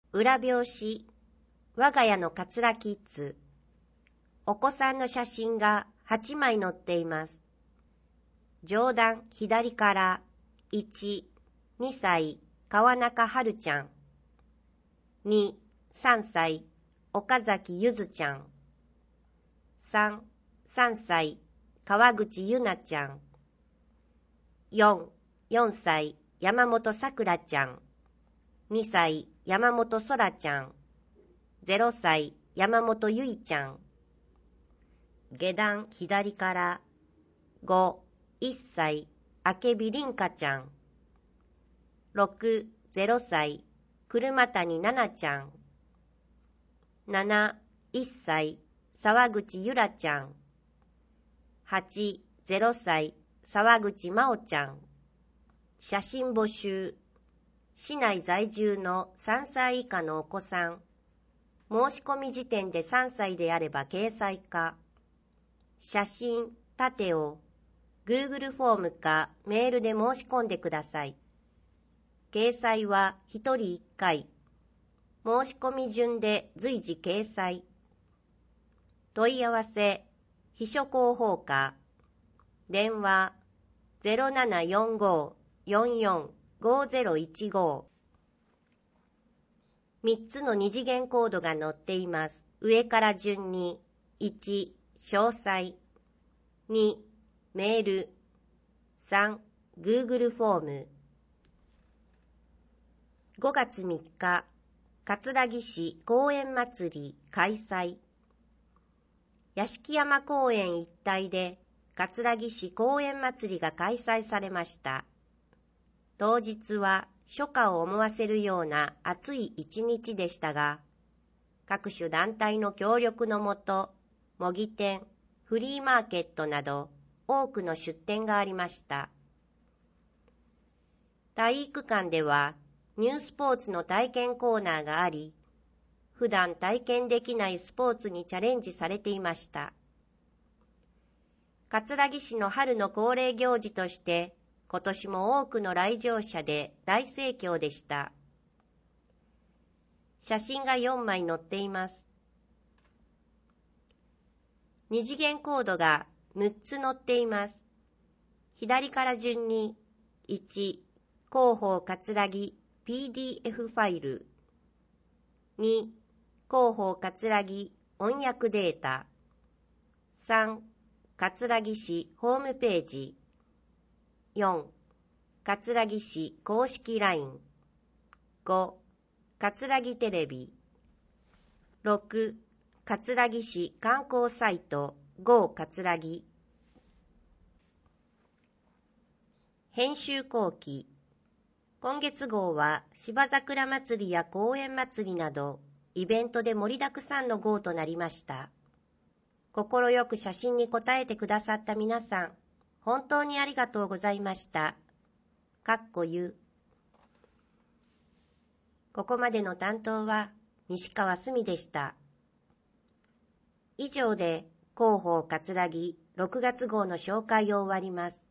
裏表紙、我が家のカツラキッズ。お子さんの写真が8枚載っています。上段左から1、2歳、川中春ちゃん。2、3歳、岡崎ゆずちゃん。3、3歳、川口ゆなちゃん。4、4歳、山本さくらちゃん。2歳、山本そらちゃん。0歳、山本ゆいちゃん。下段左から5、1歳、あけびりんかちゃん。6、0歳、車谷ななちゃん。7、1歳、沢口ゆらちゃん。8、0歳、沢口まおちゃん。写真募集。市内在住の3歳以下のお子さん。申し込み時点で3歳であれば掲載か。写真、縦を Google フォームかメールで申し込んでください。掲載は1人1回。申し込み順で随時掲載。問い合わせ、秘書広報課。電話 0745-445015。3つの二次元コードが載っています。上から順に1、詳細。2、メール。3、Google フォーム。5月3日、葛城市公園祭り開催。屋敷山公園一帯で葛城市公園祭りが開催されました。当日は初夏を思わせるような暑い一日でしたが、各種団体の協力のもと、模擬店、フリーマーケットなど多くの出店がありました。体育館ではニュースポーツの体験コーナーがあり、普段体験できないスポーツにチャレンジされていました。葛城市の春の恒例行事として、今年も多くの来場者で大盛況でした。写真が4枚載っています。二次元コードが6つ載っています。左から順に1、広報葛城 PDF ファイル。2、広報葛城音訳データ。3、葛城市ホームページ。4、葛城市公式 LINE。5、葛城テレビ。6、葛城市観光サイト Go 葛城。編集後期。今月号は芝桜祭りや公園祭りなどイベントで盛りだくさんの号となりました。心よく写真に答えてくださった皆さん、本当にありがとうございました。ゆ。ここまでの担当は西川すみでした。以上で広報葛城6月号の紹介を終わります。